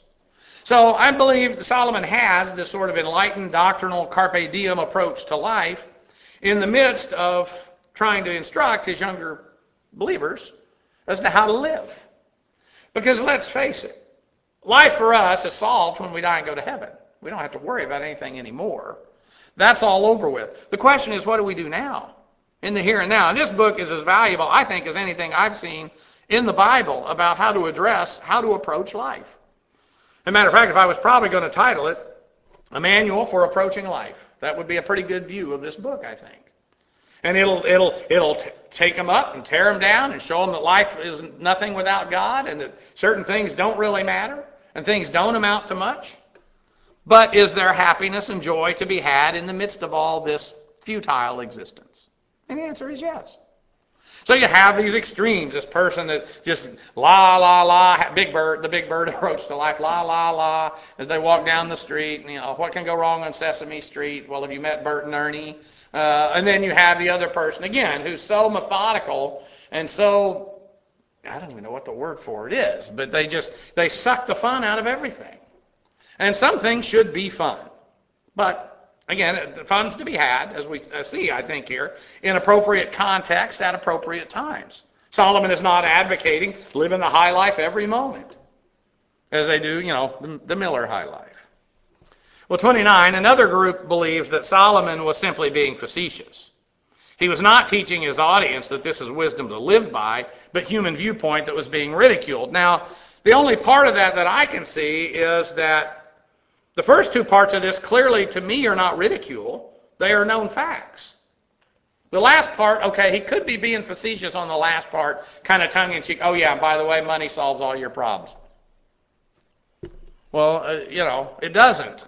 So I believe Solomon has this sort of enlightened doctrinal carpe diem approach to life in the midst of trying to instruct his younger believers as to how to live. Because let's face it, life for us is solved when we die and go to heaven. We don't have to worry about anything anymore. That's all over with. The question is, what do we do now? In the here and now. And this book is as valuable, I think, as anything I've seen in the Bible about how to approach life. As a matter of fact, if I was probably going to title it, A Manual for Approaching Life, that would be a pretty good view of this book, I think. And it'll take them up and tear them down and show them that life is nothing without God and that certain things don't really matter and things don't amount to much. But is there happiness and joy to be had in the midst of all this futile existence? And the answer is yes. So you have these extremes, this person that just la, la, la, the big bird approach to life, la, la, la, as they walk down the street. What can go wrong on Sesame Street? Well, have you met Bert and Ernie? And then you have the other person, again, who's so methodical and so, I don't even know what the word for it is, but they suck the fun out of everything. And some things should be fun. But again, the fun's to be had, as we see, I think, here, in appropriate context at appropriate times. Solomon is not advocating living the high life every moment, as they do, the Miller high life. Well, 29, another group believes that Solomon was simply being facetious. He was not teaching his audience that this is wisdom to live by, but human viewpoint that was being ridiculed. Now, the only part of that I can see is that the first two parts of this clearly, to me, are not ridicule. They are known facts. The last part, okay, he could be being facetious on the last part, kind of tongue-in-cheek. Oh, yeah, by the way, money solves all your problems. Well, it doesn't.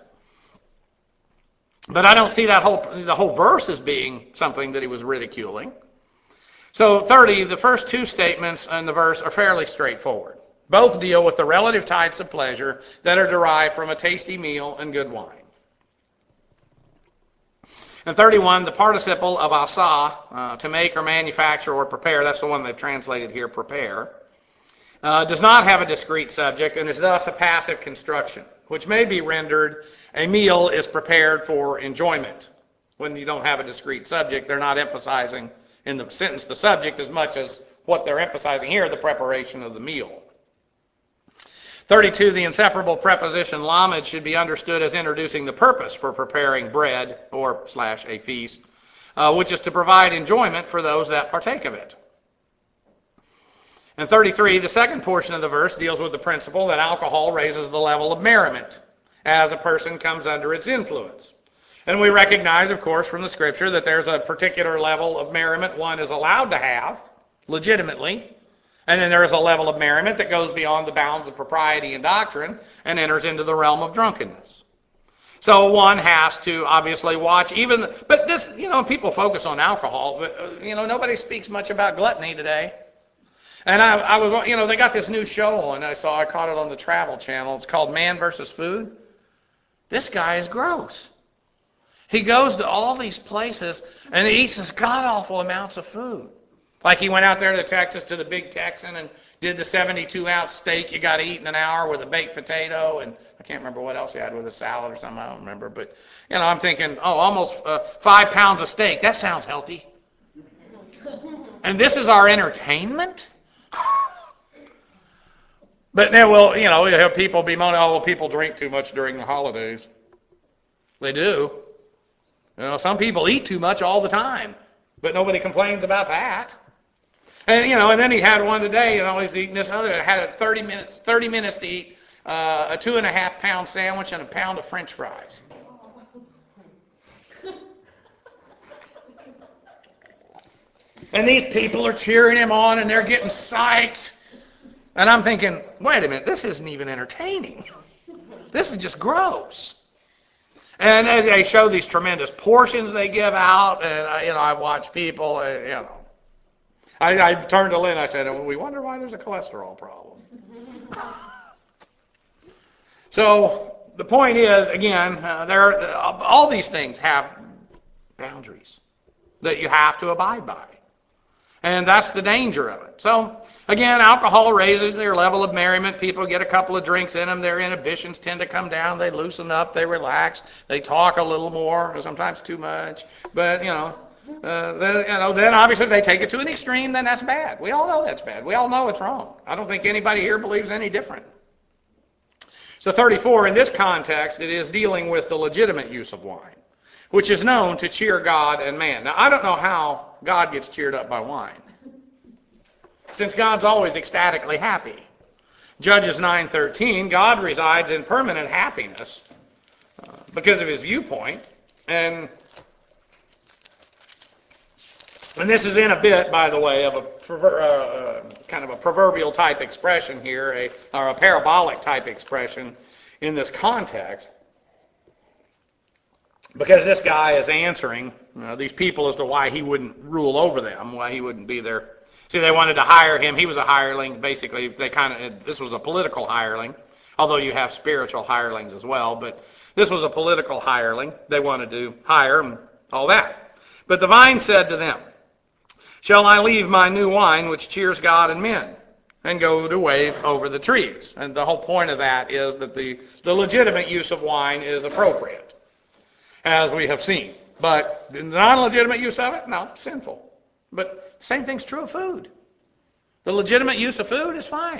But I don't see the whole verse as being something that he was ridiculing. So 30, the first two statements in the verse are fairly straightforward. Both deal with the relative types of pleasure that are derived from a tasty meal and good wine. And 31, the participle of asa, to make or manufacture or prepare, that's the one they've translated here, prepare, does not have a discrete subject and is thus a passive construction, which may be rendered, a meal is prepared for enjoyment. When you don't have a discrete subject, they're not emphasizing in the sentence the subject as much as what they're emphasizing here, the preparation of the meal. 32, the inseparable preposition lamed should be understood as introducing the purpose for preparing bread or / a feast, which is to provide enjoyment for those that partake of it. And 33, the second portion of the verse deals with the principle that alcohol raises the level of merriment as a person comes under its influence. And we recognize, of course, from the scripture that there's a particular level of merriment one is allowed to have, legitimately, and then there is a level of merriment that goes beyond the bounds of propriety and doctrine and enters into the realm of drunkenness. So one has to obviously watch but this, people focus on alcohol, but, nobody speaks much about gluttony today. And I was, they got this new show on, I caught it on the Travel Channel. It's called Man vs. Food. This guy is gross. He goes to all these places and he eats this god-awful amounts of food. Like he went out there to Texas to the Big Texan and did the 72-ounce steak you got to eat in an hour with a baked potato, and I can't remember what else he had with a salad or something. I don't remember. But, I'm thinking, almost 5 pounds of steak. That sounds healthy. And this is our entertainment? But then you have people bemoaning, people drink too much during the holidays. They do. Some people eat too much all the time, but nobody complains about that. And, and then he had one today, he's eating this other, had it 30 minutes to eat a 2.5-pound sandwich and a pound of French fries. And these people are cheering him on and they're getting psyched. And I'm thinking, wait a minute, this isn't even entertaining. This is just gross. And they show these tremendous portions they give out, and I watch people, I turned to Lynn, I said, we wonder why there's a cholesterol problem. So the point is, again, all these things have boundaries that you have to abide by. And that's the danger of it. So, again, alcohol raises their level of merriment. People get a couple of drinks in them. Their inhibitions tend to come down. They loosen up. They relax. They talk a little more, sometimes too much. But, then obviously if they take it to an extreme, then that's bad. We all know that's bad. We all know it's wrong. I don't think anybody here believes any different. So 34, in this context, it is dealing with the legitimate use of wine, which is known to cheer God and man. Now, I don't know how God gets cheered up by wine, since God's always ecstatically happy. Judges 9:13, God resides in permanent happiness because of his viewpoint. And this is in a bit, by the way, of a kind of a proverbial type expression here, or a parabolic type expression in this context. Because this guy is answering these people as to why he wouldn't rule over them, why he wouldn't be there. See, they wanted to hire him. He was a hireling. Basically, this was a political hireling, although you have spiritual hirelings as well. But this was a political hireling. They wanted to hire and all that. But the vine said to them, "Shall I leave my new wine, which cheers God and men, and go to wave over the trees?" And the whole point of that is that the legitimate use of wine is appropriate, as we have seen. But the non-legitimate use of it, no, sinful. But the same thing's true of food. The legitimate use of food is fine.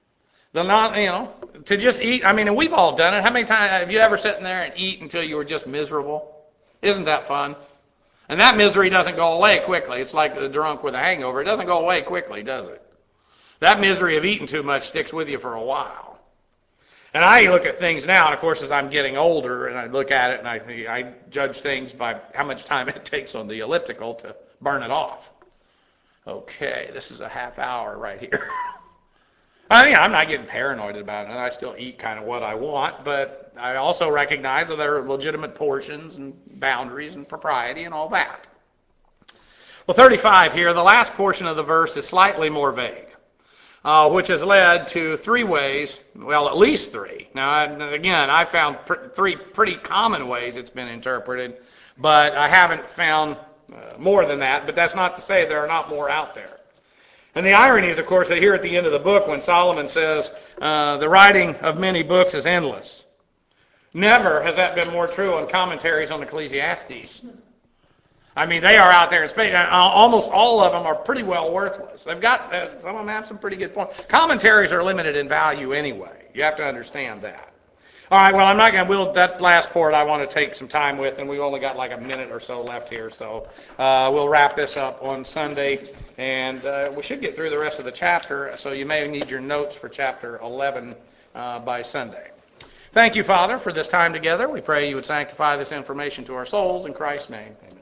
To just eat, and we've all done it. How many times have you ever sitting there and eat until you were just miserable? Isn't that fun? And that misery doesn't go away quickly. It's like the drunk with a hangover. It doesn't go away quickly, does it? That misery of eating too much sticks with you for a while. And I look at things now, and of course, as I'm getting older, and I look at it, and I judge things by how much time it takes on the elliptical to burn it off. Okay, this is a half hour right here. I'm not getting paranoid about it, and I still eat kind of what I want, but I also recognize that there are legitimate portions and boundaries and propriety and all that. Well, 35 here, the last portion of the verse is slightly more vague, which has led to three ways, well, at least three. Now, again, I found three pretty common ways it's been interpreted, but I haven't found more than that, but that's not to say there are not more out there. And the irony is, of course, that here at the end of the book, when Solomon says the writing of many books is endless, never has that been more true on commentaries on Ecclesiastes. I mean, they are out there in space. Almost all of them are pretty well worthless. They've got, some of them have some pretty good points. Commentaries are limited in value anyway. You have to understand that. All right, well, I'm not going to, that last part I want to take some time with, and we've only got like a minute or so left here, so we'll wrap this up on Sunday, and we should get through the rest of the chapter, so you may need your notes for chapter 11 by Sunday. Thank you, Father, for this time together. We pray you would sanctify this information to our souls. In Christ's name, amen.